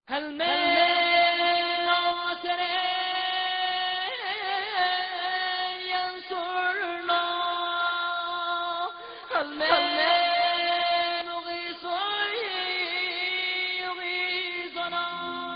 هل من ناصر ينصرنا هل من مغيث يغيثنا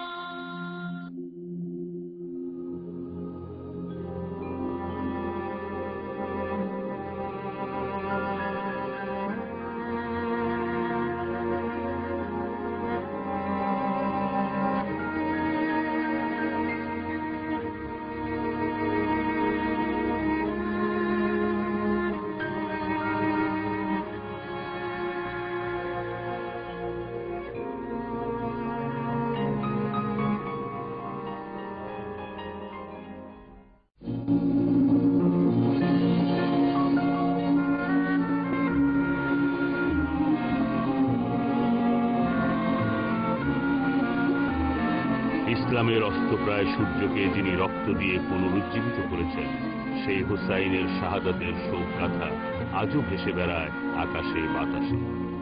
ইসলামের অস্তপ্রায় সূর্যকে যিনি রক্ত দিয়ে পুনরুজ্জীবিত করেছেন, সেই হুসাইনের শাহাদাতের শোক গাথা আজও ভেসে বেড়ায় আকাশে বাতাসে।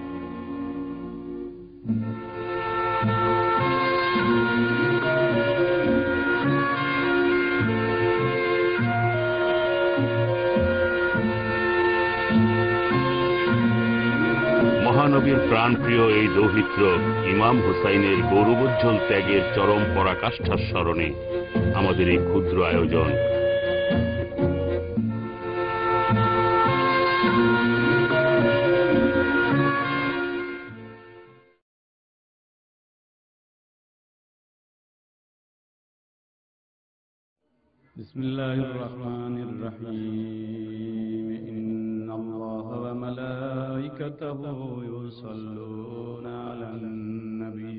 মহানবীর প্রাণপ্রিয় এই দৌহিত্র ইমাম হুসাইনের গৌরবোজ্জ্বল ত্যাগের চরম পরাকাষ্ঠার স্মরণে আমাদের এই ক্ষুদ্র আয়োজন। বিসমিল্লাহির রহমানির রহিম ইন্নাল্লাহা ওয়া মালাইকাতাহু ইউসাল্লুনা আলান নবী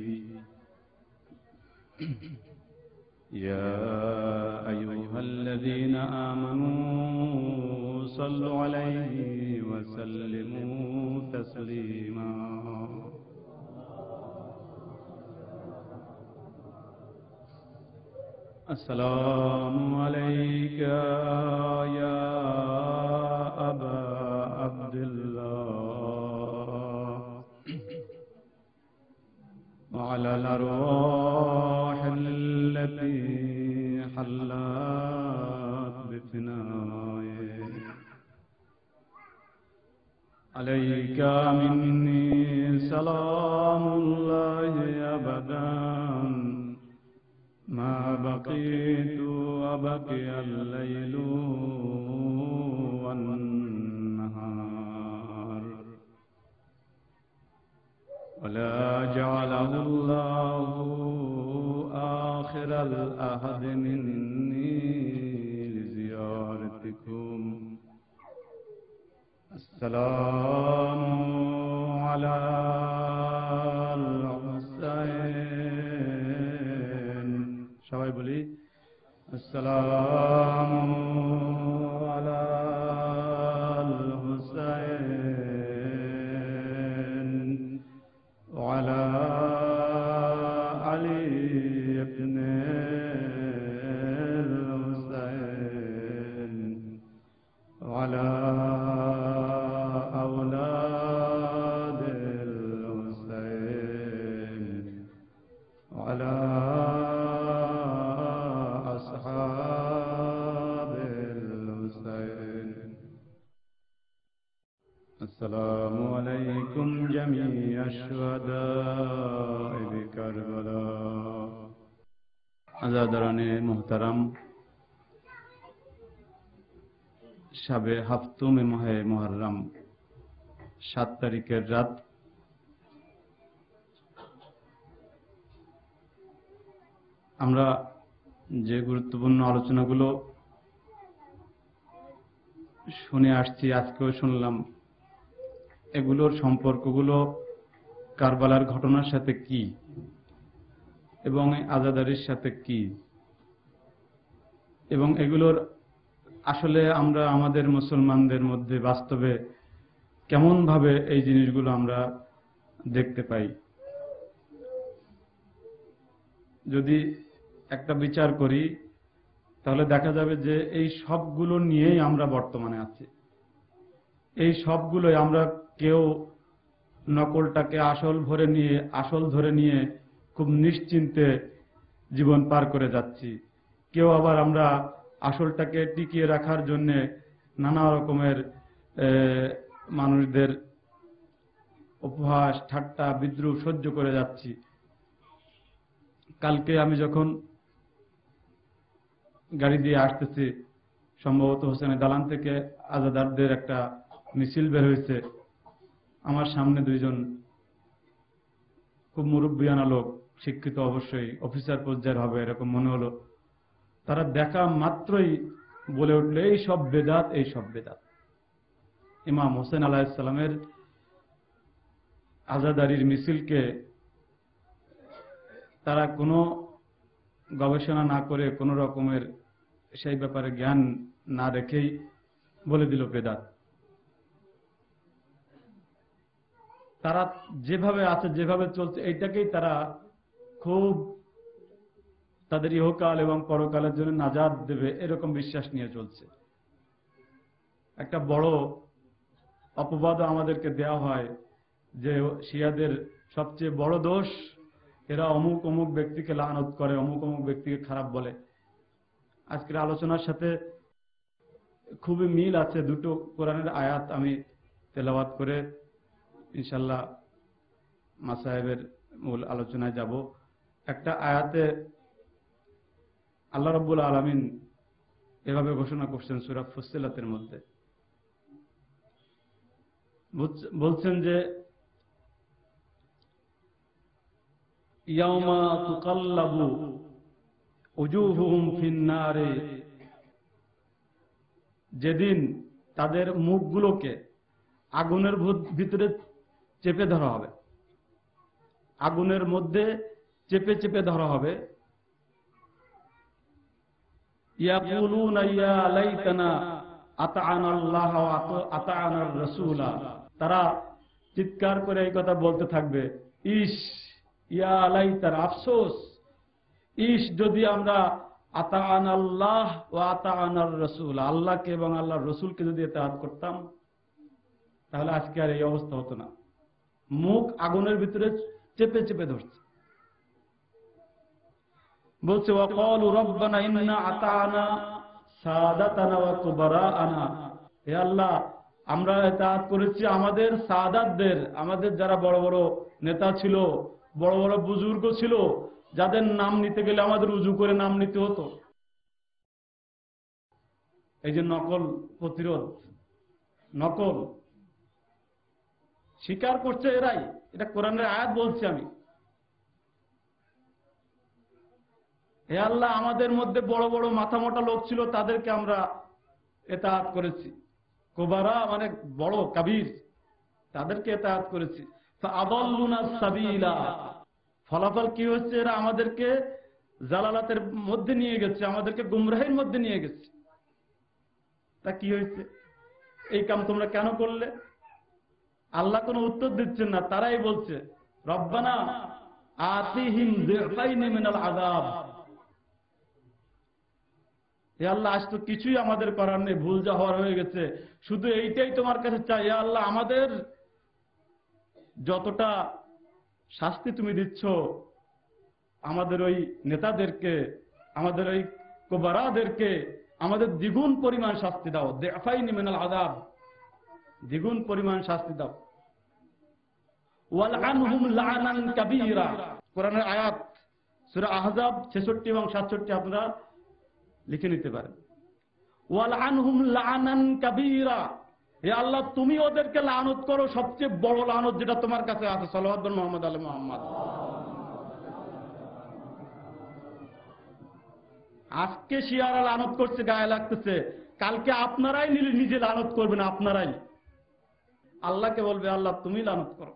ইয়া আইয়ুহাল্লাযীনা আমানু সাল্লু আলাইহি ওয়া সাল্লিমু তাসলিমা। আসসালামু আলাইকা ইয়া আবা আব্দুল্লাহ ওয়া আলাল আরওয়াহিল্লাতী হাল্লাত বিফিনায়ে আলাইকা মিন্নি সালামুল্লাহি আবাদান মা বাকিতু ওয়া বাকিয়াল লাইলু ওয়ান নাহার ওয়ালা জাআলাহুল্লাহু আখিরাল আহদি মিন্নি লিজিয়ারাতিকুম। আসসালামু আলাল হুসাইন। সবাই বলি আসসালামু আলাল হুসাইন ওয়া আলা আলী ইবনে হুসাইন ওয়া আলা আওলাদিল হুসাইন ওয়া আলা আসসালামু আলাইকুম জামিআ শুহাদায়ে বিকারবালা। আজাদারানে মুহতারাম, শাবে হাফতুমে মাহে মুহররম 7 তারিখের রাত আমরা যে গুরুত্বপূর্ণ আলোচনাগুলো শুনে আসছি, আজকেও শুনলাম, এগুলোর সম্পর্কগুলো কারবালার ঘটনার সাথে কি এবং আজাদারির সাথে কি, এবং এগুলোর আসলে আমরা আমাদের মুসলমানদের মধ্যে বাস্তবে কেমন ভাবে এই জিনিসগুলো আমরা দেখতে পাই। যদি একটা বিচার করি তাহলে দেখা যাবে যে এই সবগুলো নিয়েই আমরা বর্তমানে আছি। এই সবগুলোই আমরা কেউ নকলটাকে আসল ধরে নিয়ে খুব নিশ্চিন্তে জীবন পার করে যাচ্ছি। কেউ আবার আমরা আসলটাকে টিকিয়ে রাখার জন্য নানা রকমের মানুষদের উপহাস ঠাট্টা বিদ্রুপ সহ্য করে যাচ্ছি। কালকে আমি যখন গাড়ি দিয়ে আসতেছি, সম্ভবত হোসেনের দালান থেকে আজাদারদের একটা মিছিল বের হয়েছে। আমার সামনে দুইজন খুব মুরব্বিয়ানা লোক, শিক্ষিত অবশ্যই, অফিসার পর্যায়ের হবে এরকম মনে হলো। তারা দেখা মাত্রই বলে উঠল, এই সব বেদাত, এই সব বেদাত। ইমাম হোসেন আলাইহিস সালামের আজাদারির মিছিলকে তারা কোনো গবেষণা না করে, কোনো রকমের সেই ব্যাপারে জ্ঞান না রেখেই বলে দিল বেদাত। তারা যেভাবে আছে, যেভাবে চলছে, এইটাকেই তারা খুব তাদের ইহকাল এবং পরকালের জন্য নাজাত দেবে এরকম বিশ্বাস নিয়ে চলছে। একটা বড় অপবাদও আমাদেরকে দেওয়া হয় যে শিয়াদের সবচেয়ে বড় দোষ, এরা অমুক অমুক ব্যক্তিকে লানত করে, অমুক অমুক ব্যক্তিকে খারাপ বলে। আজকের আলোচনার সাথে খুবই মিল আছে। দুটো কোরআনের আয়াত আমি তেলাওয়াত করে ইনশাল্লাহ মাসায়েবের মূল আলোচনায় যাব। একটা আয়াতে আল্লাহ রাব্বুল আলামিন এভাবে ঘোষণা করছেন সূরা ফুসসিলাতের মধ্যে, বলছেন যে ইয়াউমা তুকাল্লাবু উজুহুহুম ফিন্নারে, যেদিন তাদের মুখগুলোকে আগুনের ভিতরে চেপে ধরা হবে, আগুনের মধ্যে চেপে চেপে ধরা হবে। ইয়াকুলুনা ইয়া লাইতানা আতা'আনা আল্লাহ ওয়া আতা'আনা রাসূলা, তারা চিৎকার করে এই কথা বলতে থাকবে, ইস, ইয়া লাইতানা, আফসোস, ইস, যদি আমরা আতা'আনা আল্লাহ ওয়া আতা'আনা রাসূলা, আল্লাহকে এবং আল্লাহর রাসূলকে যদি ইতাআত করতাম, তাহলে আজকে আর এই অবস্থা হতো না। মুখ আগুনের ভিতরে চেপে চেপে ধরছে। বলছে ওয়াকালু রব্বানা ইন্না আতা'না সাদাতানা ওয়া কুবারাআনা, হে আল্লাহ, আমরা ইতাআত করেছি আমাদের সাদাতদের, আমাদের যারা বড় বড় নেতা ছিল, বড় বড় বুজুর্গ ছিল, যাদের নাম নিতে গেলে আমাদের উজু করে নাম নিতে হতো। এই যে নকল প্রতিরোধ, নকল স্বীকার করছে এরাই, এটা কোরআনের আয়াত বলছি আমি। হে আল্লাহ, আমাদের মধ্যে বড় বড় মাথা মোটা লোক ছিল, তাদেরকে আমরা ইতাআত করেছি। কুবারা মানে বড় কাবীর, তাদেরকে ইতাআত করেছি। ফাআদাল্লুনা সাবিলা, ফলাফল কি হচ্ছে? এরা আমাদেরকে জালালাতের মধ্যে নিয়ে গেছে, আমাদেরকে গুমরাহির মধ্যে নিয়ে গেছে। তা কি হয়েছে? এই কাম তোমরা কেন করলে? আল্লাহ কোনো উত্তর দিচ্ছেন না, তারাই বলছে রব্বানা আতিহিম যিফাইনি মিনাল আযাব, হে আল্লাহ, আজ তো কিছুই আমাদের করার নেই, ভুল যা হওয়ার হয়ে গেছে, শুধু এইটাই তোমার কাছে চাই, হে আল্লাহ, আমাদের যতটা শাস্তি তুমি দিচ্ছ আমাদের ওই নেতাদেরকে, আমাদের ওই কুবারাদেরকে, আমাদের দ্বিগুণ পরিমাণ শাস্তি দাও। যিফাইনি মিনাল আযাব, দ্বিগুণ পরিমাণ শাস্তি দাও। ওয়ালআনহুম লা'নান কাবীরা, কোরআনের আয়াত সূরা আহজাব 66 এবং 67 আপনারা লিখে নিতে পারেন। ওয়ালআনহুম লা'নান কাবীরা, হে আল্লাহ, তুমি ওদেরকে লানত করো, সবচেয়ে বড় লানত যেটা তোমার কাছে আছে। সাল্লাল্লাহু আলাইহি মুহাম্মদ আলী মুহাম্মদ। আজকে শিয়ারা লানত করছে, গায়ে লাগতেছে, কালকে আপনারাই নিজে লানত করবেন, আপনারাই আল্লাহকে বলবে আল্লাহ তুমি লানত করো।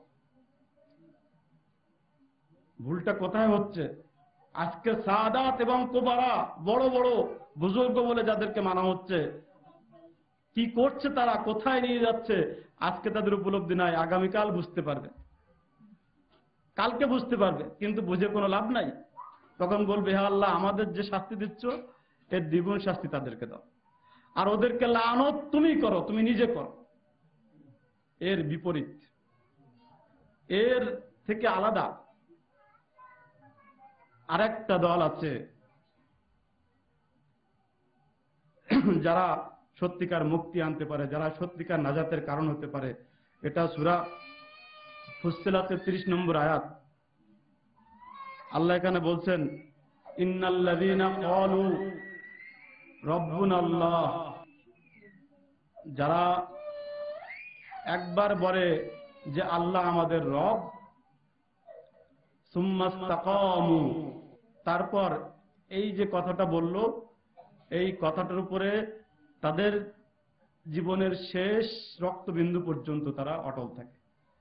ভুলটা কোথায় হচ্ছে? আজকে সাদাত এবং কুবারা, বড় বড় বুজুর্গ বলে যাদেরকে মানা হচ্ছে, কি করছে তারা, কোথায় নিয়ে যাচ্ছে, আজকে তাদের উপলব্ধি নাই। আগামীকাল বুঝতে পারবে, কালকে বুঝতে পারবে, কিন্তু বুঝে কোনো লাভ নাই। তখন বলবে হে আল্লাহ, আমাদের যে শাস্তি দিচ্ছ এর দ্বিগুণ শাস্তি তাদেরকে দাও, আর ওদেরকে লানত তুমি করো, তুমি নিজে করো। এর বিপরীত, এর থেকে আলাদা আরেকটা দল আছে যারা সত্যিকার মুক্তি আনতে পারে, যারা সত্যিকার নাজাতের কারণ হতে পারে। এটা সূরা ফুসসিলাতের 30 নম্বর আয়াত। আল্লাহ এখানে বলছেন, ইন্নাল্লাযীনা ক্বালু রাব্বুনাল্লাহ, যারা একবার বলে যে আল্লাহ আমাদের রব, সুম্মাস্তাকামু, তারপর এই যে কথাটা বলল, এই কথাটার উপরে তাদের জীবনের শেষ রক্তবিন্দু পর্যন্ত তারা অটল থাকে।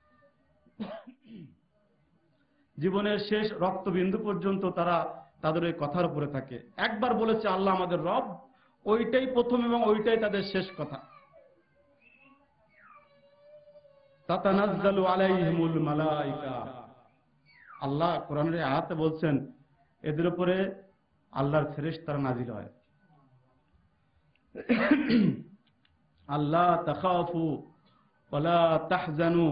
জীবনের শেষ রক্তবিন্দু পর্যন্ত তারা তাদের ওই কথার উপরে থাকে। একবার বলেছে আল্লাহ আমাদের রব, ওইটাই প্রথম এবং ওইটাই তাদের শেষ কথা। তাতানাজ্জালু আলাইহিমুল মালায়েকা, আল্লাহ কোরআনের আয়াতে বলছেন এদের উপরে আল্লাহর ফেরেশতারা নাজিল হয়। আল্লাহ তাখাফু ওয়ালা তাহজানু,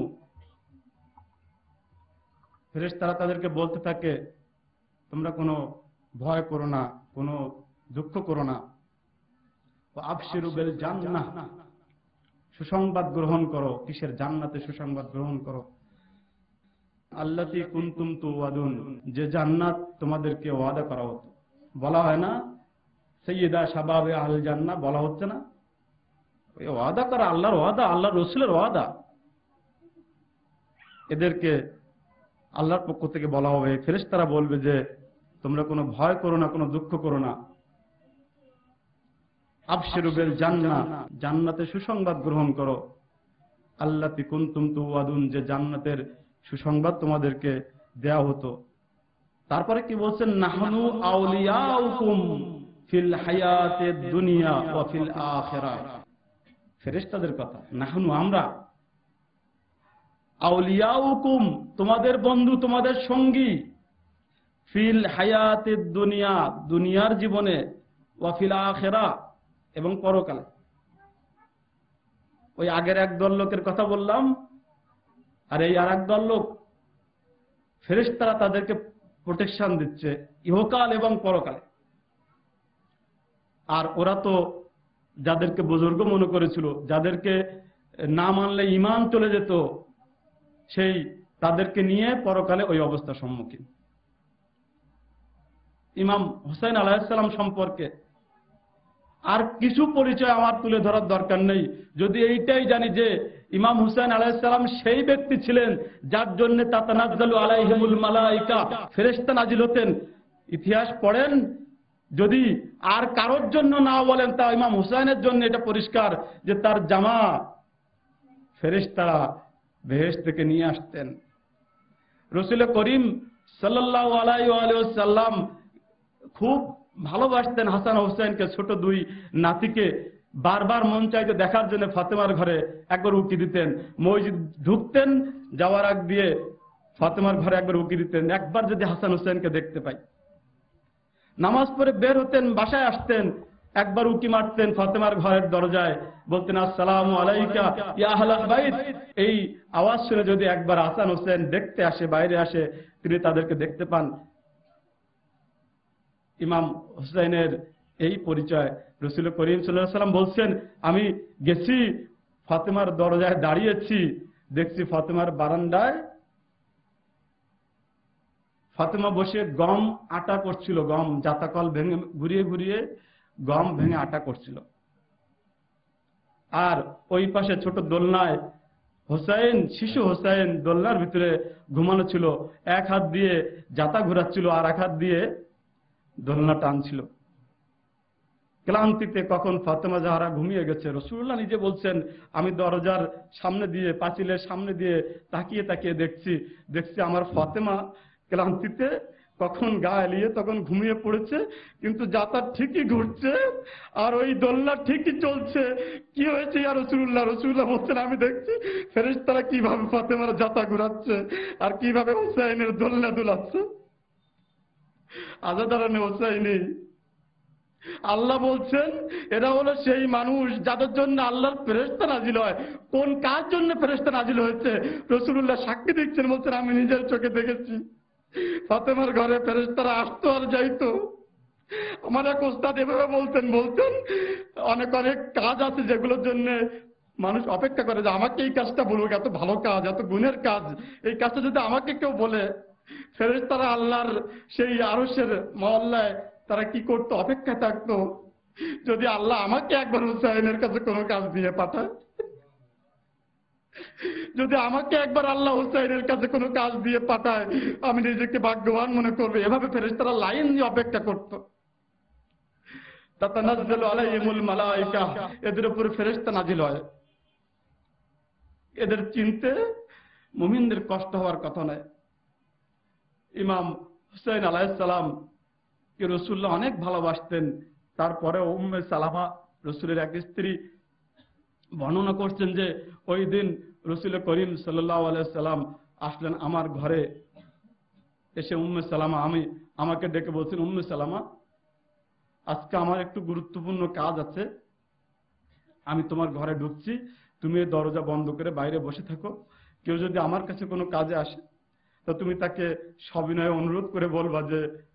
ফেরেশতারা তাদেরকে বলতে থাকে তোমরা কোনো ভয় করো না, কোনো দুঃখ করো না। ওয়া আবশিরু বিল জান্নাহ, সুসংবাদ গ্রহণ করো। কিসের? জান্নাতে সুসংবাদ গ্রহণ করো। আল্লাতী কুনতুম তুআদুন, যে জান্নাত তোমাদেরকে ওয়াদা করা হতো। বলা হয় না সাইয়্যিদা শাবাবে আহল জান্নাহ, বলা হচ্ছে না? ওই ওয়াদা করা আল্লাহর ওয়াদা, আল্লাহর রাসূলের ওয়াদা। এদেরকে আল্লাহর পক্ষ থেকে বলা হবে, ফেরেশতারা বলবে যে তোমরা কোনো ভয় করো না, কোনো দুঃখ করো না। আবশিরু বিল জান্নাহ, জান্নাতে সুসংবাদ গ্রহণ করো। আল্লাতী কুনতুম তুআদুন, যে জান্নাতের সুসংবাদ তোমাদেরকে দেয়া হতো। তারপরে কি বলছেন? নাহনু আউলিয়াউকুম ফিল হায়াতিদ দুনিয়া ওয়া ফিল আখিরাহ, ফেরেশতাদের কথা। নাহনু, আমরা, আউলিয়াউকুম, তোমাদের বন্ধু, তোমাদের সঙ্গী, ফিল হায়াতিদ দুনিয়া, দুনিয়ার জীবনে, ওয়া ফিল আখিরাহ, এবং পরকালে। ওই আগের একদল লোকের কথা বললাম, আর এই আর একদল লোক, ফেরেশতারা তাদেরকে প্রোটেকশন দিচ্ছে ইহকাল এবং পরকালে। আর ওরা তো যাদেরকে বুজুর্গ মনে করেছিল, যাদেরকে না মানলে ঈমান চলে যেত, সেই তাদেরকে নিয়ে পরকালে ওই অবস্থার সম্মুখীন। ইমাম হুসাইন আলাইহিস সালাম সম্পর্কে আর কিছু পরিচয় আমার তুলে ধরার দরকার নেই, যদি এইটাই জানি যে ইমাম হুসাইন আলাইহিস সালাম সেই ব্যক্তি ছিলেন যার জন্য তাতানাজ্জালু আলাইহিমুল মালায়েকা, ফেরেশতা নাজিল হতেন। ইতিহাস পড়েন, যদি আর কারোর জন্য না বলেন, তা ইমাম হুসাইনের জন্য এটা পরিষ্কার যে তার জামা ফেরেশতারা বেহেশত থেকে নিয়ে আসতেন। রাসূল করিম সাল্লাল্লাহু আলাইহি ওয়া সাল্লাম খুব ভালোবাসতেন হাসান হোসেনকে, ছোট দুই নাতিকে। বারবার মন চাইতে দেখার জন্য ফাতেমার ঘরে একবার উকি দিতেন। মসজিদ ঢুকতেন, যাওয়ার আগ দিয়ে ফাতেমার ঘরে একবার উকি দিতেন, একবার যদি হাসান হোসেনকে দেখতে পাই। নামাজ পড়ে বের হতেন, বাসায় আসতেন, একবার উকি মারতেন ফাতেমার ঘরের দরজায়, বলতেন আসসালামু আলাইকা ইয়া আহলাল বাইত। এই আওয়াজ শুনে যদি একবার হাসান হোসেন দেখতে আসে, বাইরে আসে, তিনি তাদেরকে দেখতে পান। ইমাম হুসাইনের এই পরিচয়। রাসূল করিম সাল্লাল্লাহু আলাইহি ওয়াসাল্লাম বলছেন, আমি গেছি ফাতেমার দরজায় দাঁড়িয়েছি, দেখছি ফাতেমার বারান্দায় ফাতেমা বসে গম আটা করছিল, গম জাতাকল ভেঙে ঘুরিয়ে ঘুরিয়ে গম ভেঙে আটা করছিল। আর ওই পাশে ছোট দোলনায় হোসেন, শিশু হোসেন দোলনার ভিতরে ঘুমানো ছিল, এক হাত দিয়ে জাতা ঘুরাচ্ছিল আর এক হাত দিয়ে দোলনা টানছিল। ক্লান্তিতে কখন ফাতেমা জাহরা ঘুমিয়ে গেছে, রাসূলুল্লাহ নিজে বলছেন, আমি দরজার সামনে দিয়ে, পাঁচিলের সামনে দিয়ে তাকিয়ে তাকিয়ে দেখছি আমার ফাতেমা ক্লান্তিতে কখন গা এলিয়ে তখন ঘুমিয়ে পড়েছে, কিন্তু যাতা ঠিকই ঘুরছে আর ওই দোলনা ঠিকই চলছে। কি হয়েছে ইয়া রাসূলুল্লাহ? রাসূলুল্লাহ বলছেন, আমি দেখছি ফেরেশতারা কিভাবে ফাতেমার যাতা ঘুরাচ্ছে আর কিভাবে হোসেনের দোলনা দুলাচ্ছে। আজাদারানে হোসাইনি। আল্লাহ বলছেন এরা হলো সেই মানুষ যাদের জন্য আল্লাহর ফেরেশতা নাজিল হয়। কোন কার জন্য ফেরেশতা নাজিল হয়েছে রাসূলুল্লাহ সাক্ষী দিচ্ছেন, বলছেন আমি নিজের চোখে দেখেছি। ফাতেমার ঘরে ফেরেশতারা আসতো আর যাইতো। আমার এক ওস্তাদ এভাবে বলতেন অনেক অনেক কাজ আছে যেগুলোর জন্য মানুষ অপেক্ষা করে যে আমাকে এই কাজটা বলুক, এত ভালো কাজ, এত গুণের কাজ, এই কাজটা যদি আমাকে কেউ বলে, ফেরেশতারা আল্লাহর সেই আরশের মহল্লায় তারা কি করতো, অপেক্ষা থাকতো যদি আল্লাহ আমাকে একবার হুসাইনের কাছে কোনো কাজ দিয়ে পাঠায়, যদি আমাকে একবার আল্লাহ হুসাইনের কাছে কোনো কাজ দিয়ে পাঠায় আমি নিজেকে ভাগ্যবান মনে করবো। এভাবে ফেরেশতারা লাইন দিয়ে অপেক্ষা করতো। তাতানাজ্জালু আলাইহিমুল মালায়েকা, এদের উপরে ফেরেশতা নাজিল হয়। এদের চিনতে মুমিনদের কষ্ট হওয়ার কথা নয়। ইমাম হুসাইন আলাইহিস সালাম কে রাসূলুল্লাহ অনেক ভালোবাসতেন। তারপরে উম্মে সালামা রাসূলের এক স্ত্রী বর্ণনা করছেন যে ওই দিন রাসূল করিম সাল্লাল্লাহু আলাইহি সাল্লাম আসলেন আমার ঘরে। এসে উম্মে সালামা আমাকে ডেকে বলছেন, উম্মে সালামা, আজকে আমার একটু গুরুত্বপূর্ণ কাজ আছে, আমি তোমার ঘরে ঢুকছি, তুমি এই দরজা বন্ধ করে বাইরে বসে থাকো। কেউ যদি আমার কাছে কোনো কাজে আসে তো তুমি তাকে সবিনয়ে অনুরোধ করে বলবা যে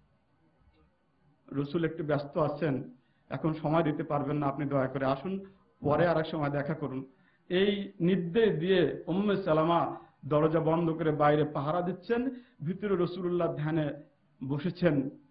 রাসূল একটু ব্যস্ত আছেন, এখন সময় দিতে পারবেন না, আপনি দয়া করে আসুন, পরে আর এক সময় দেখা করুন। এই নির্দেশ দিয়ে উম্মে সালামা দরজা বন্ধ করে বাইরে পাহারা দিচ্ছেন, ভিতরে রাসূলুল্লাহ ধ্যানে বসেছেন।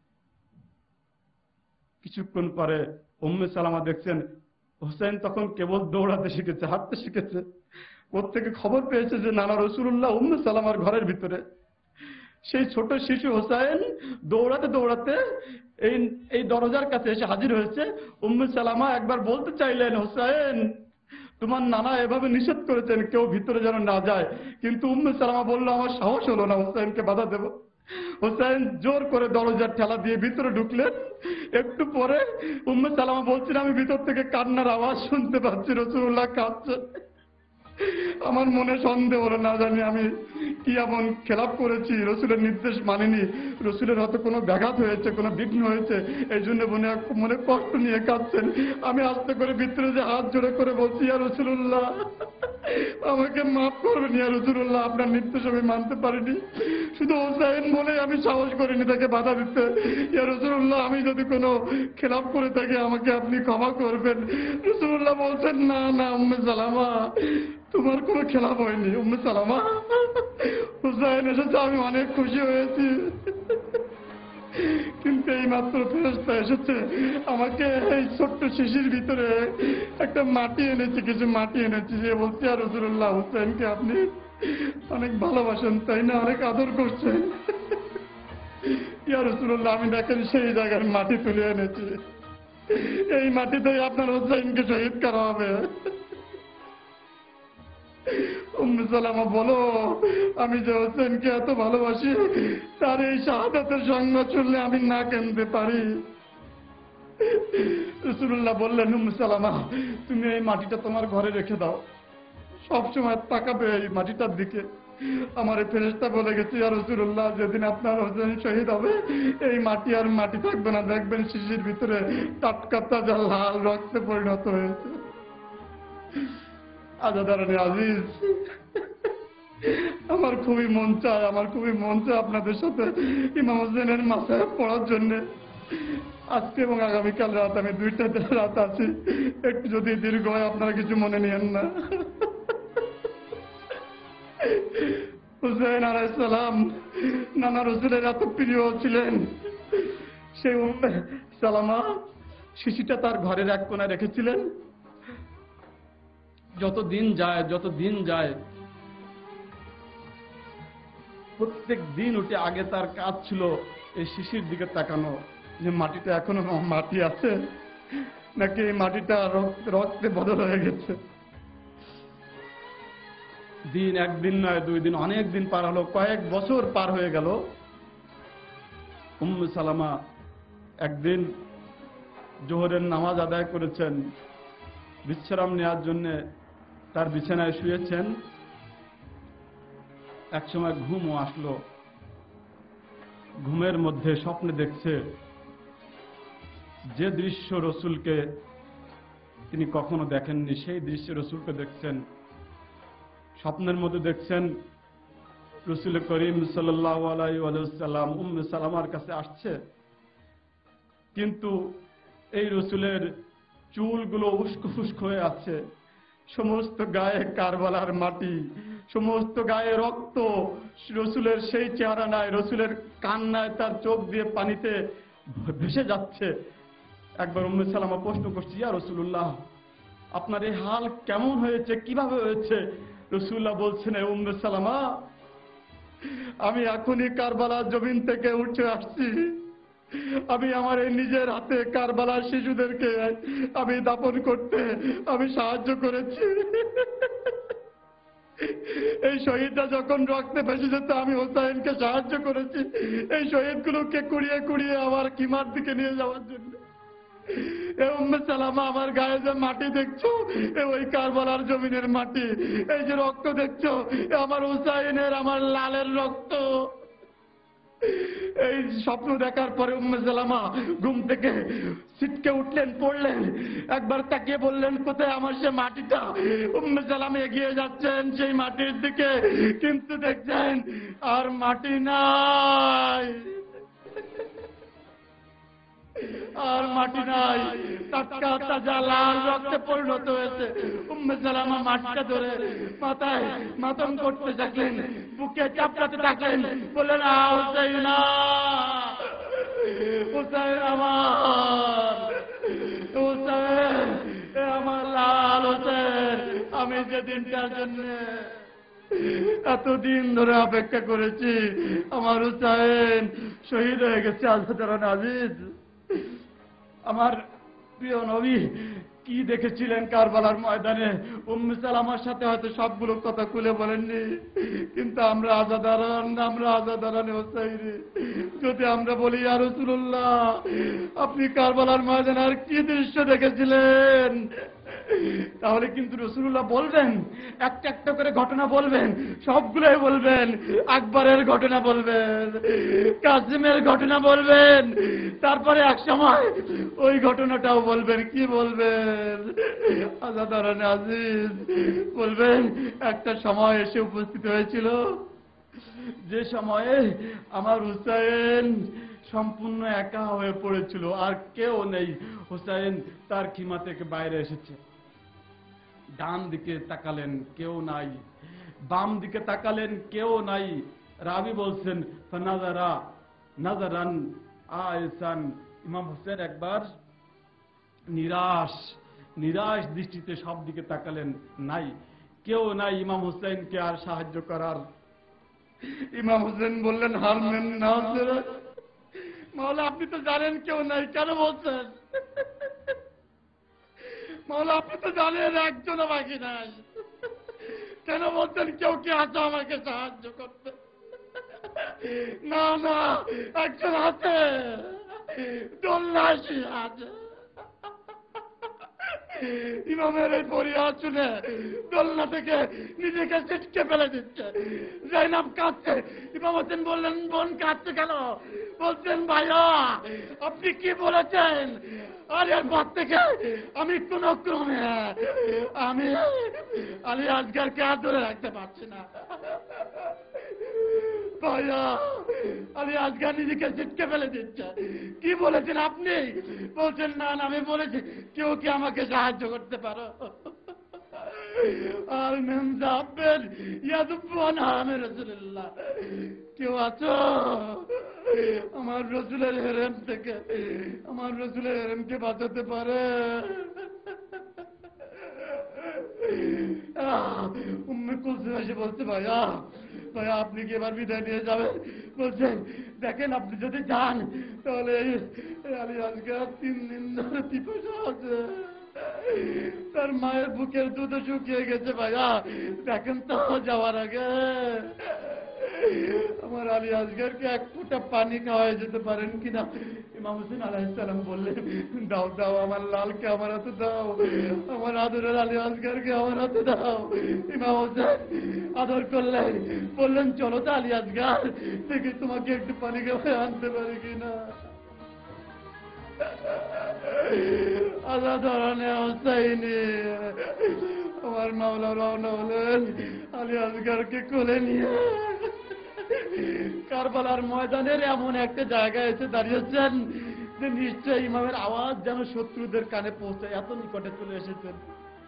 কিছুক্ষণ পরে উম্মে সালামা দেখছেন হোসেন তখন কেবল দৌড়াতে শিখেছে, হাঁটতে শিখেছে। ওর থেকে খবর পেয়েছে যে নানা রাসূলুল্লাহ উম্মে সালামার ঘরের ভিতরে। সেই ছোট শিশু হোসেন দৌড়াতে দৌড়াতে এই দরজার কাছে এসে হাজির হয়েছে। উম্মে সালামা একবার বলতে চাইলেন, হোসেন তোমার নানা এভাবে নিষেধ করেছেন কেউ ভিতরে যেন না যায়, কিন্তু উম্মে সালামা বলল আমার সাহস হলো না হোসেনকে বাধা দেব। হোসেন জোর করে দরজার ঠেলা দিয়ে ভিতরে ঢুকলেন। একটু পরে উম্মে সালামা বলছেন আমি ভিতর থেকে কান্নার আওয়াজ শুনতে পাচ্ছি, রাসূলুল্লাহ কাঁদছেন। আমার মনে সন্দেহ হলো, না জানি আমি কি এমন খেলাপ করেছি, রসুলের নির্দেশ মানিনি, রসুলের হয়তো কোনো ব্যাঘাত হয়েছে, কোনো বিঘ্ন হয়েছে, এই জন্য মনে কষ্ট নিয়ে কাঁদছেন। আমি আস্তে করে ভিতরে যে হাত জোড়ে করে বলছি, ইয়া রাসূলুল্লাহ আমাকে মাফ করবেন, ইয়া রাসূলুল্লাহ আপনার নির্দেশ আমি মানতে পারিনি, শুধু হোসেন বলে আমি সাহস করিনি তাকে বাধা দিতে। ইয়া রাসূলুল্লাহ আমি যদি কোনো খেলাপ করে থাকি আমাকে আপনি ক্ষমা করবেন। রাসূলুল্লাহ বলছেন, না না উম্মে সালামা তোমার কোনো খেলাপ হয়নি। উম্মে সালামা হুসাইন এসেছে আমি অনেক খুশি হয়েছি, কিন্তু এই মাত্র ফেরেশতা এসেছে, আমাকে এই ছোট্ট শিশির ভিতরে একটা মাটি এনেছে, কিছু মাটি এনেছে। যে বলছে ইয়া রাসূলুল্লাহ হুসাইনকে আপনি অনেক ভালোবাসেন তাই না, অনেক আদর করছেন। ইয়া রাসূলুল্লাহ আমি দেখেন সেই জায়গার মাটি তুলে এনেছি, এই মাটিতেই আপনার হুসাইনকে শহীদ করা হবে। উম্মে সালামা বলো আমি যে হোসেনকে এত ভালোবাসি তার এই শাহাদাতের সংবাদ শুনলে আমি না কাঁদতে পারি। রাসূলুল্লাহ বললেন, উম্মে সালামা তুমি এই মাটিটা তোমার ঘরে রেখে দাও, সবসময় তাকাবে এই মাটিটার দিকে। আমার এই ফেরেশতা বলে গেছে, ইয়া রাসূলুল্লাহ যেদিন আপনার হোসেন শহীদ হবে এই মাটি আর মাটি থাকবে না, দেখবেন শিশির ভিতরে টাটকা তাজা লাল রক্তে পরিণত হয়েছে। আজাদারানি আজিজ, আমার খুবই মন চায় আপনাদের সাথে ইমাম হোসেনের মাসায় পড়ার জন্য। আজকে এবং আগামীকাল রাত আমি 2টা রাত আছি, একটু যদি দীর্ঘ হয় আপনারা কিছু মনে নিয়েন না। হুসাইন আলাইহিস সালাম নানা রাসূলের এত প্রিয় ছিলেন, সেই উম্মে সালামা শিশুটা তার ঘরের এক কোণায় রেখেছিলেন। যত দিন যায় প্রত্যেক দিন উঠে আগে তার কাজ ছিল এই শিশির দিকে তাকানো, যে মাটিটা এখনো মাটি আছে নাকি এই মাটিটা রক্তে বদল হয়ে গেছে। দিন একদিন নয় 2 দিন, অনেক দিন পার হলো, কয়েক বছর পার হয়ে গেল। উম্মে সালামা একদিন জোহরের নামাজ আদায় করেছেন, বিশ্রাম নেওয়ার জন্য তার বিছানায় শুয়েছেন। একসময় ঘুমও আসলো, ঘুমের মধ্যে স্বপ্নে দেখছে যে দৃশ্য রসুলকে তিনি কখনো দেখেননি, সেই দৃশ্য রসুলকে দেখছেন। স্বপ্নের মধ্যে দেখছেন রসুল করিম সাল্লাল্লাহু আলাইহি ওয়াসাল্লাম উম্মে সালামার কাছে আসছে, কিন্তু এই রসুলের চুলগুলো উস্কো ফুস্কো হয়ে আছে, সমস্ত গায়ে কারবালার মাটি, সমস্ত গায়ে রক্ত, রসুলের সেই চেহারা নাই, রসুলের কান্নায় তার চোখ দিয়ে পানিতে ভেসে যাচ্ছে। একবার উম্মে সালামা প্রশ্ন করছে, ইয়া রাসূলুল্লাহ, আপনার এই হাল কেমন হয়েছে, কিভাবে হয়েছে? রাসূলুল্লাহ বলছেন, এ উম্মে সালামা, আমি এখনই কারবালার জমিন থেকে উঠে আসছি, আমি আমার এই নিজের হাতে কারবালার শিশুদেরকে আমি দাফন করতে আমি সাহায্য করেছি। এই শহীদরা যখন রক্তে ভেসে যেত আমি হোসাইনকে সাহায্য করেছি এই শহীদগুলোকে কুড়িয়ে কুড়িয়ে আমার কিমার দিকে নিয়ে যাওয়ার জন্য। এ উম্মে সালামা, আমার গায়ে যে মাটি দেখছো এ ওই কারবালার জমিনের মাটি, এই যে রক্ত দেখছো এ আমার হোসাইনের, আমার লালের রক্ত। এই স্বপ্ন দেখার পরে উম্মে সালামা ঘুম থেকে ছিটকে উঠলেন, পড়লেন, একবার তাকিয়ে বললেন, কোথায় আমার সে মাটিটা? উম্মে সালামা এগিয়ে যাচ্ছেন সেই মাটির দিকে, কিন্তু দেখছেন আর মাটি নাই, আর মাটি নাই, টাটকা তাজা লাল রক্তে পরিণত হয়েছে। উম্মে সালামা মাটিটা ধরে মাথায় মাতম করতে থাকলেন, বুকে চাপড়াতে থাকলেন, বললেন, হুসাইন, হুসাইন আমার, হুসাইন, আমার লাল হুসাইন, আমি যে দিনটার জন্য এতদিন ধরে অপেক্ষা করেছি, আমার হুসাইন শহীদ হয়ে গেছে। আল্লাহর আজিজ, আমার প্রিয় নবী কি দেখেছিলেন কারবালার ময়দানে? উম্মে সালামার সাথে হয়তো সবগুলো কথা খুলে বলেননি, কিন্তু আমরা আজাদারান হোসাইন, যদি আমরা বলি, ইয়া রাসূলুল্লাহ, আপনি কারবালার ময়দানে আর কি দৃশ্য দেখেছিলেন, তাহলে কিন্তু রাসূলুল্লাহ বলবেন, একটা একটা করে ঘটনা বলবেন, সবগুলোই বলবেন। আকবরের ঘটনা বলবেন, কাসিমের ঘটনা বলবেন, তারপরে এক সময় ওই ঘটনাটাও বলবেন। কি বলবেন? আজাদারান আজিজ, বলবেন একটা সময় এসে উপস্থিত হয়েছিল যে সময়ে আমার হুসাইন সম্পূর্ণ একা হয়ে পড়েছিল, আর কেউ নেই। হুসাইন তার খিমা থেকে বাইরে এসেছে, ডান দিকে তাকালেন, কেউ নাই, বাম দিকে তাকালেন, কেউ নাই। রাবি বলছেন, ফানাজারা নাজারান আয়সান, ইমাম হোসেন একবার নিরাশ দৃষ্টিতে সব দিকে তাকালেন, নাই, কেউ নাই ইমাম হোসেনকে আর সাহায্য করার। ইমাম হোসেন বললেন, হারমেন নাসির, মাওলা আপনি তো জানেন কেউ নাই, কেন বলছেন? মাওলা আপনি তো জানেন একজনও বাকি নাই, কেন বলছেন কেউ কি আছে আমাকে সাহায্য করতে? না না, একজন আছে, দোল্লাশি আছে। ইমামের এই ফরিয়াদ শুনে দোলনা থেকে নিজেকে ছিটকে ফেলে দিচ্ছে। জাইনাব কাঁদছে, ইমাম হোসেন বললেন, বোন কাঁদছে কেন? বলছেন, ভাইয়া আপনি কি বলেছেন? আর এরপর থেকে আমি কোন ক্রমে আমি আলী আসগরকে আর ধরে রাখতে পারছি না। ভাইয়া আলী আসগর নিজেকে ছিটকে ফেলে দিচ্ছে। কি বলেছেন আপনি? বলছেন, না না, আমি বলেছি কেউ কি আমাকে সাহায্য করতে পারো? আর মেম সাহেবের ইয়াদুবান হারামে রাসূলুল্লাহ, কেউ আছো আমার রসুলের হেরেম থেকে, আমার রসুলের হেরেমকে বাঁচাতে পারে? উম্মে কুলসুম এসে বলছে, ভাইয়া আপনি কি এবার বিদায় নিয়ে যাবেন? বলছেন, দেখেন আপনি যদি যান তাহলে আলী আসগর 3 দিন ধরে পিপাসা আছে, তার মায়ের বুকের দুধ শুকিয়ে গেছে। ভাইয়া দেখেন তো যাওয়ার আগে আমার আলী আসগরকে এক ফোঁটা পানি খাওয়াই যেতে পারেন কিনা? ইমাম হোসেন আলাইহিস সালাম বললেন, দাও দাও, আমার লালকে আমার হাতে দাও, আমার আদরের আলী আসগরকে আমার হাতে দাও। ইমাম হোসেন আদর করলেন, বললেন, চলো তো আলী আসগর, দেখি তোমাকে একটু পানি খাওয়াই আনতে পারি কিনা। আজাদারানে হোসাইনি, আমার মাওলা রওনা হলেন আলী আসগরকে কোলে নিয়ে। কারবালার ময়দানের এমন একটা জায়গায় এসে দাঁড়িয়েছেন যে নিশ্চয় ইমামের আওয়াজ যেন শত্রুদের কানে পৌঁছে, এত নিকটে চলে এসেছেন।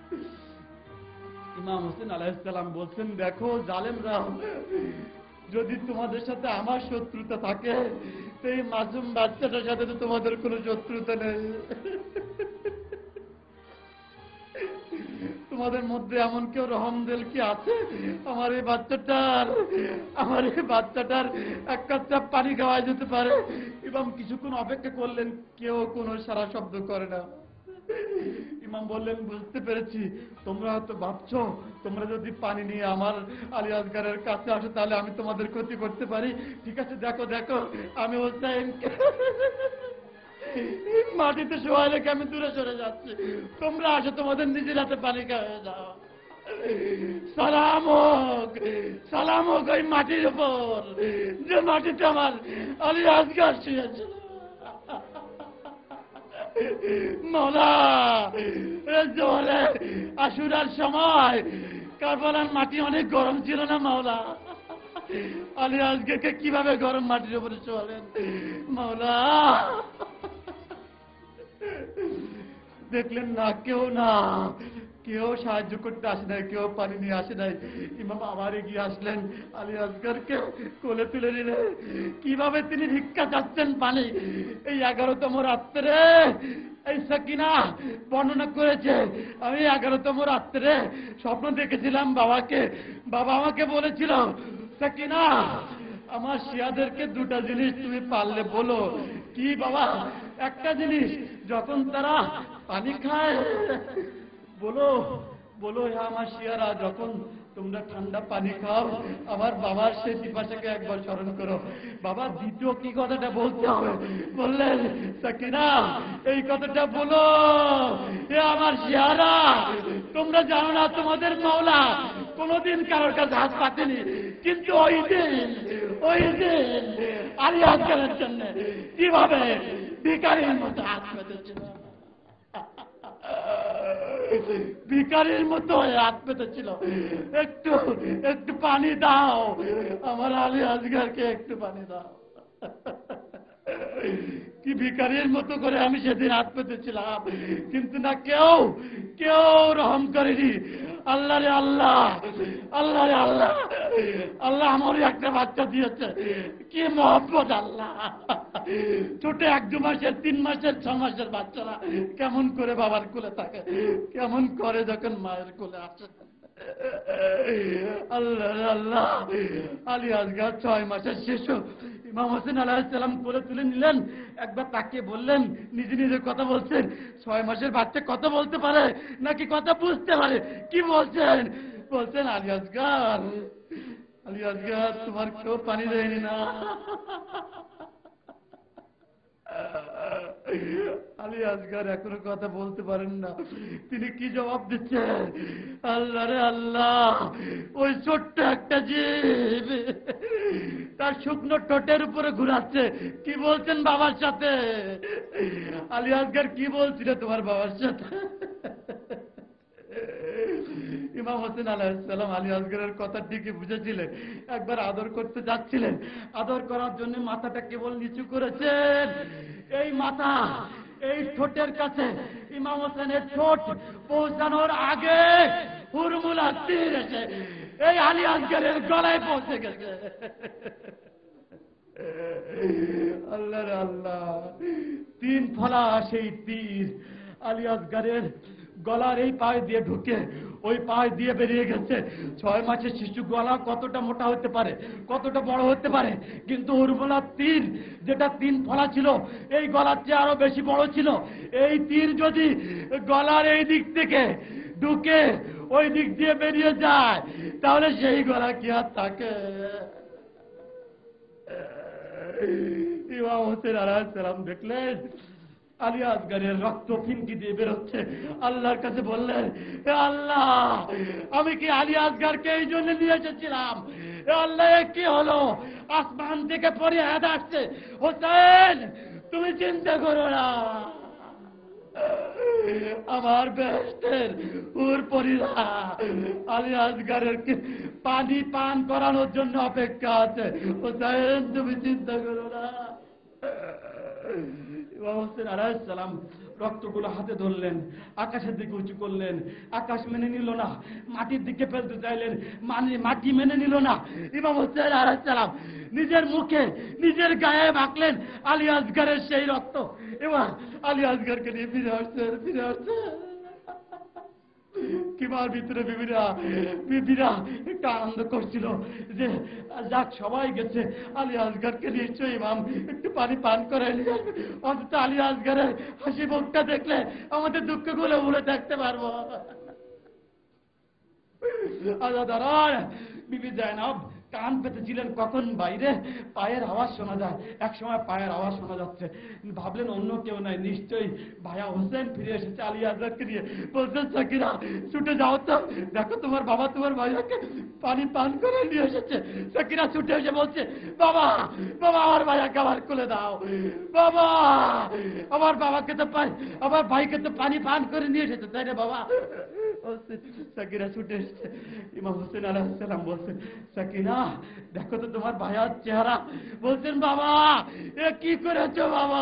ইমাম হোসেন আলাইহিস সালাম বলছেন, দেখো জালেমরা, যদি তোমাদের সাথে আমার শত্রুতা থাকে তো এই মাসুম বাচ্চাটার সাথে তো তোমাদের কোনো শত্রুতা নেই। তোমাদের মধ্যে এমন কেউ রহমদিল কি আছে? আমার এই বাচ্চাটার এক কাপ চাপ পানি খাওয়া যেতে পারে। এবং কিছুক্ষণ অপেক্ষা করলেন, কেউ কোনো সারা শব্দ করে না। ইমাম বললেন, বুঝতে পেরেছি, তোমরা হয়তো ভাবছো তোমরা যদি পানি নিয়ে আমার আলী আসগারের কাছে আসো তাহলে আমি তোমাদের ক্ষতি করতে পারি। ঠিক আছে, দেখো দেখো, আমি হোসেনকে মাটিতে শোয়া রেখে আমি দূরে সরে যাচ্ছি, তোমরা আসো, তোমাদের নিজের হাতে পানি খাওয়া যাও। সালাম হোক ওই মাটির উপর যে মাটিতে আমার আলী আসগার শুয়েছিল। মওলা, জোরে আশুরার সময় কারবালার মাটি অনেক গরম ছিল না মওলা? আলী আসগারকে কিভাবে গরম মাটির উপরে শোয়ালেন মওলা? দেখলেন না, কেউ সাহায্য করতে আসে নাই, কেউ পানি নিয়ে আসে নাই। ইমাম আবার এগিয়ে আসলেন, আলী আসগারকে কোলে তুলে নিলেন। কিভাবে তিনি ভিক্ষা চাচ্ছেন পানি। এই 11তম রাত্রে এই সাকিনা বর্ণনা করেছে, আমি 11তম রাত্রে স্বপ্ন দেখেছিলাম বাবা আমাকে বলেছিল, সাকিনা, আমার শিয়াদেরকে দুটা জিনিস তুমি পারলে বলো। কি বাবা? একটা জিনিস, যখন তারা পানি খায় বলো হে আমার শিয়ারা, যখন তোমরা ঠান্ডা পানি খাও আমার বাবার সেই পিপাসাকে একবার স্মরণ করো। বাবা দ্বিতীয় কি কথাটা বলতে হবে? বললেন, সাকিনা, এই কথাটা বলো হে আমার শিয়ারা, তোমরা জানো না তোমাদের মাওলা কোনদিন কারোর কাছে হাত পাতেনি, কিন্তু ওই দিন আলী আসগারের জন্য কিভাবে ভিখারির মতো হাত পেতেছিল, ভিখারির মতো হাত পেতেছিল। একটু পানি দাও, আমার আলী আসগারকে একটু পানি দাও। কি ভিখারির মতো করে আমি সেদিন হাত পেতেছিলাম, কিন্তু না, কেউ রহম করেনি। আল্লাহ রে আল্লাহ, আল্লাহ আমারই একটা বাচ্চা দিয়েছে, কি মহব্বত আল্লাহ। ছোট 1-2 মাসের, 3 মাসের, 6 মাসের বাচ্চারা কেমন করে বাবার কোলে থাকে, কেমন করে যখন মায়ের কোলে আসে। আল্লাহ, আলী আসগার 6 মাসের শিশু। ইমাম হোসেন আলাইহিস সালাম কোলে তুলে নিলেন, একবার তাকে বললেন, নিজে কথা বলছেন, 6 মাসের বাচ্চা কথা বলতে পারে নাকি কথা বুঝতে পারে? কি বলছেন, আলী আসগার, তোমার কেউ পানি দেয়নি না? আলী আসগার এখনো কথা বলতে পারেন না। তিনি কি জবাব দিচ্ছেন? আল্লাহ রে আল্লাহ, ওই ছোট্ট একটা জীব তার শুকনো ঠোঁটের উপরে ঘুরাচ্ছে। কি বলছেন বাবার সাথে? আলী আসগার কি বলছিল তোমার বাবার সাথে? ইমাম হোসেন আলাইহিস সালাম আলী আসগারের কথা ঠিকই বুঝেছিলেন। একবার আদর করতে যাচ্ছিলেন, আদর করার জন্য মাথাটা কেবল নিচু করেছেন। এই মাথা এই ঠোঁটের কাছে, ইমাম হোসেনের ঠোঁট পৌঁছানোর আগে হুরমুলা তীর এসে এই আলী আসগারের গলায় পৌঁছে গেছে। আল্লাহ রে আল্লাহ, 3 ফলা সেই তীর আলী আসগারের গলার এই পায়ে দিয়ে ঢুকে ওই পায়ে দিয়ে বেরিয়ে গেছে। 6 মাসের শিশু গলা কতটা মোটা হতে পারে, কতটা বড় হতে পারে, কিন্তু হুরমুলার তীর যেটা 3 ফলা ছিল, এই গলার চেয়ে আরো বেশি বড় ছিল। এই তীর যদি গলার এই দিক থেকে ঢুকে ওই দিক দিয়ে বেরিয়ে যায় তাহলে সেই গলা কি আর থাকে? ইমাম হোসেন আলাইহিস সালাম দেখলেন আলী আসগারের রক্ত ফিনকি দিয়ে বেরোচ্ছে। আল্লাহর কাছে বললেন, হে আল্লাহ, আমি কি আলী আসগারকে এই জন্য নিয়ে এসেছিলাম? হে আল্লাহ, কি হলো? আসমান থেকে ফরিয়াদ আসছে, হোসেন তুমি চিন্তা করো না, আমার বেহেশতের হুরপরীরা আলী আসগরের পানি পান করানোর জন্য অপেক্ষা আছে। হোসেন তুমি চিন্তা করো না। ইমাম হোসেন আলাইহিস সালাম রক্তগুলো হাতে ধরলেন, আকাশের দিকে উঁচু করলেন। আকাশ মেনে নিল না, মাটির দিকে ফেলতে চাইলেন, মাটি মেনে নিল না। ইমাম হোসেন আলাইহিস সালাম নিজের মুখে নিজের গায়ে মাখলেন আলী আসগরের সেই রক্ত। এবার আলী আসগরকে নিয়ে ফিরে আসছেন, ফিরে আসছেন। কিমার ভিতরে বিবিরা একটা আনন্দ করছিল যে যাক সবাই গেছে, আলী আসগরকে নিশ্চয়ই ইমাম একটু পানি পান করে নিয়ে আসবে, অন্তত আলী আসগরের হাসি মুখটা দেখলে আমাদের দুঃখগুলো ভুলে থাকতে পারবো। আজাদার বিবি জায়নাব কান পেতেছিলেন, কখন বাইরে পায়ের আওয়াজ শোনা যায়। এক সময় পায়ের আওয়াজ শোনা যাচ্ছে, ভাবলেন অন্য কেউ নাই, নিশ্চয়ই ভাইয়া হোসেন ফিরে এসেছে আলী আসগরকে নিয়ে। বলছেন সাকিরা ছুটে যাও তো, দেখো তোমার বাবা তোমার ভাইয়াকে পানি পান করে নিয়ে এসেছে। সাকিরা ছুটে এসে বলছে, বাবা বাবা আমার ভাইয়াকে আবার খুলে দাও, বাবা আমার বাবাকে তো আমার ভাইকে তো পানি পান করে নিয়ে এসেছে, তাই না বাবা? সাকিরা ছুটে এসেছে। ইমাম হোসেন আলাইহিস সালাম বলছেন, সাকিরা দেখো তো তোমার ভাইয়ার চেহারা। বলছেন, বাবা এ কি করেছো বাবা?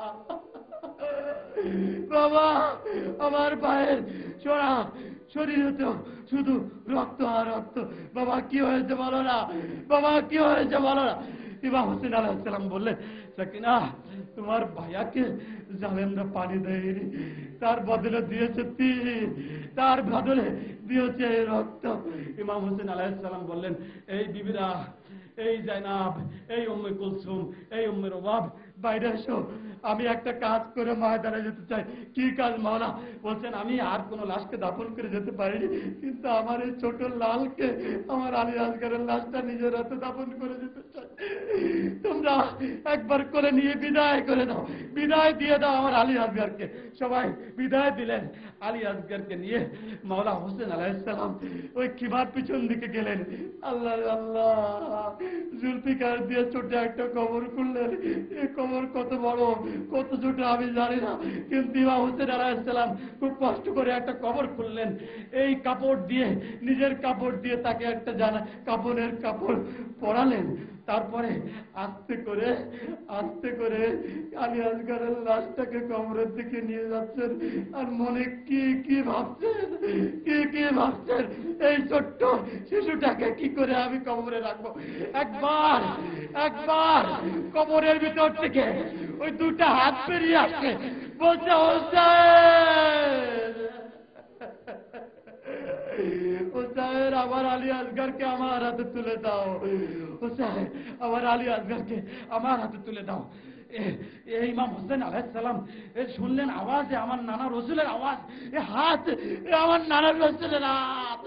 বাবা আমার ভাইয়ের শরীরে তো শুধু রক্ত আর রক্ত। বাবা কি হয়েছে বলো না, বাবা কি হয়েছে বলো না। ইমাম হোসেন আলাইহিস সালাম বললেন, সাকিনা তোমার ভাইয়াকে জালেমরা পানি দেয়নি, তার বদলে দিয়েছে তীর, তার বদলে দিয়েছে রক্ত। ইমাম হোসেন আলাইহিস সালাম বললেন, এই বিবিরা, এই জায়নাব, এই উম্মে কুলসুম, এই উম্মে রুবাব, বাইরে এসো, আমি একটা কাজ করে ময়দানে যেতে চাই। কি কাজ মাওলা? বলছেন, আমি আর কোনো লাশকে দাফন করে যেতে পারিনি, কিন্তু আমার এই ছোট লালকে, আমার আলী আসগরের লাশটা নিজের হাতে দাফন করে যেতে চাই। তোমরা একবার করে নিয়ে বিদায় করে দাও, বিদায় দিয়ে দাও আমার আলী আসগরকে। সবাই বিদায় দিলেন। আলী আসগরকে নিয়ে মাওলা হোসেন আলাইহিস সালাম ওই খিমার পিছন দিকে গেলেন। আল্লাহ আল্লাহ, জুলফিকার দিয়ে ছোট একটা কবর খুললেন। এই কবর কত বড় কত ছোট আমি জানি না, কিন্তু ইমাম হোসেন আলাইহিস সালাম খুব কষ্ট করে একটা কবর খুললেন। এই কাপড় দিয়ে, নিজের কাপড় দিয়ে তাকে একটা কাপড়ের কাপড় পরালেন। তারপরে আস্তে করে আলী আসগরের লাশটাকে কবরের দিকে নিয়ে যাচ্ছেন। আর মনে কি ভাবছেন, কি ভাবছেন, এই ছোট্ট শিশুটাকে কি করে আমি কবরে রাখবো? একবার কবরের ভিতর থেকে ওই দুটা হাত বেরিয়ে আসে, বলছে, হোসেন আমার আলী আসগরকে আমার হাতে তুলে দাও, হোসেন আমার আলী আসগরকে আমার হাতে তুলে দাও। ইমাম হোসেন আলাইহিস সালাম শুনলেন আওয়াজে আমার নানা রসুলের আওয়াজ, হাত আমার নানা রসুলের হাত,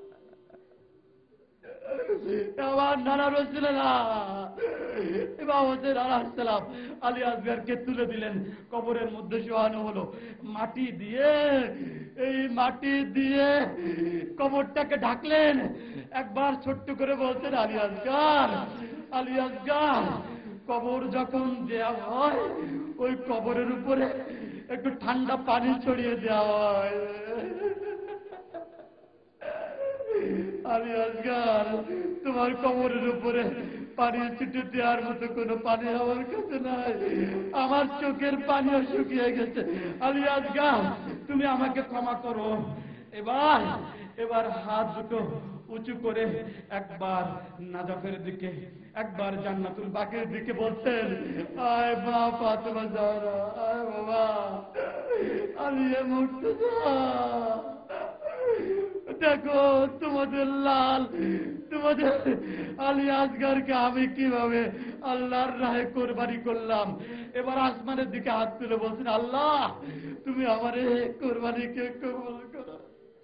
আমার নানা রসুলের হাত। ইমাম হোসেন আলাইহিস সালাম আলী আসগরকে তুলে দিলেন, কবরের মধ্যে শোয়ানো হলো। মাটি দিয়ে কবরটাকে ঢাকলেন। একবার ছোট্ট করে বলছেন, আলী আসগর, কবর যখন দেওয়া হয় ওই কবরের উপরে একটু ঠান্ডা পানি ছড়িয়ে দেওয়া হয়। আলী আসগর, তোমার কবরের উপরে পানি ছিটে দেওয়ার মতো কোনো পানি আমার কাছে নাই, আমার চোখের পানিও শুকিয়ে গেছে। আলী আসগর, তুমি আমাকে ক্ষমা করো। এবার হাত দুটো উঁচু করে একবার নাজাফের দিকে, একবার জান্নাতুল বাকির দিকে বলছেন, আয় মা ফাতেমা জাহরা, আয় বাবা আলী মুর্তজা, দেখো তোমাদের লাল, তোমাদের আলী আসগরকে আমি কিভাবে আল্লাহর রাহে কোরবানি করলাম। এবার আসমানের দিকে হাত তুলে বলছেন, আল্লাহ তুমি আমার এই কোরবানিকে কবুল করো।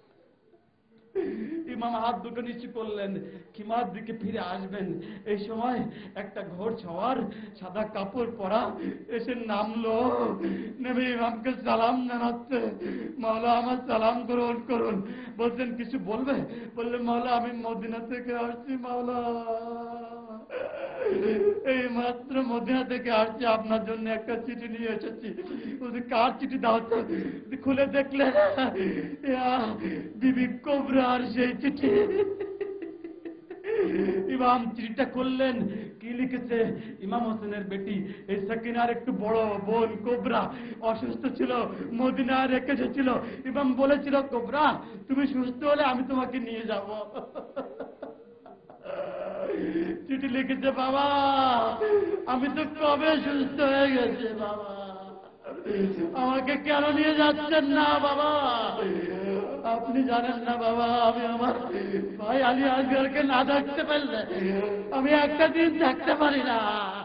ইমাম হাত দুটো নিচু করলেন, খিমার দিকে ফিরে আসবেন। এই সময় একটা ঘোড়সওয়ার সাদা কাপড় পরা এসে নামলো, নেমে ইমামকে সালাম জানাচ্ছে, মাওলা আমার সালাম গ্রহণ করুন। বলছেন, কিছু বলবে? বললেন, মাওলা আমি মদিনা থেকে আসছি, মাওলা এই মাত্র মদিনা থেকে আসছি, আপনার জন্য একটা চিঠি নিয়ে এসেছি। বলছি কার চিঠি দাও তো? খুলে দেখলেন বিবি কোবরার সেই চিঠি। ইমাম চিঠিটা করলেন, কি লিখেছে? ইমাম হোসেনের বেটি এই সাকিনার একটু বড় বোন কোবরা অসুস্থ ছিল, মদিনায় রেখে এসেছিল। ইমাম বলেছিল, কোবরা তুমি সুস্থ হলে আমি তোমাকে নিয়ে যাব। চিঠি লিখেছে, বাবা আমি তো কবে সুস্থ হয়ে গেছে, বাবা আমাকে কেন নিয়ে যাচ্ছেন না বাবা? আপনি জানেন না বাবা, আমি আমার ভাই আলী আসগরকে না দেখতে পারলে আমি একটা দিন থাকতে পারি না।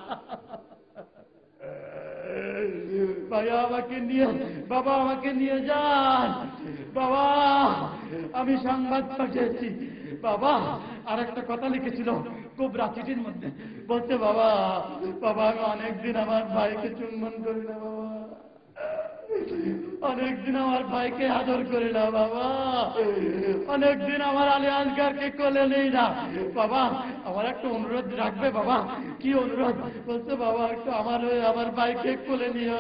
ভাইয়া আমাকে নিয়ে, বাবা আমাকে নিয়ে যান বাবা, আমি সংবাদ পাঠিয়েছি। বাবা আর একটা কথা লিখেছিল কোবরা চিঠির মধ্যে, বলতে বাবা বাবা আমি অনেকদিন আমার ভাইকে চুম্বন করি না বাবা, অনেকদিন আমার ভাইকে আদর করি না বাবা, অনেকদিন আমার আলী আসগরকে কোলে নেই না বাবা, আমার একটা অনুরোধ রাখবে বাবা? কি অনুরোধ? বলছে বাবা একটু আমার ভাইকে কোলে নিও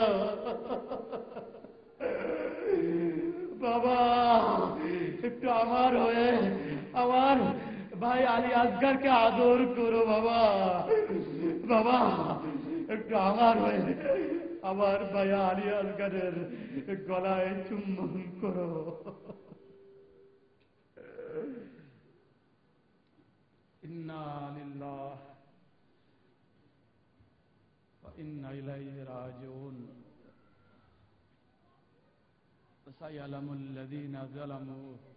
বাবা, একটু আমার হয়ে আমার ভাই আলী আসগরকে আদর করো বাবা, বাবা একটু আমার হয়ে আমার ভাই আলী আসগরের গলায় চুম্বন করো। ইন্না লিল্লাহ ওয়া ইন্না ইলাইহি রাজিউন। সায়ালামুল লাযীনা যালামু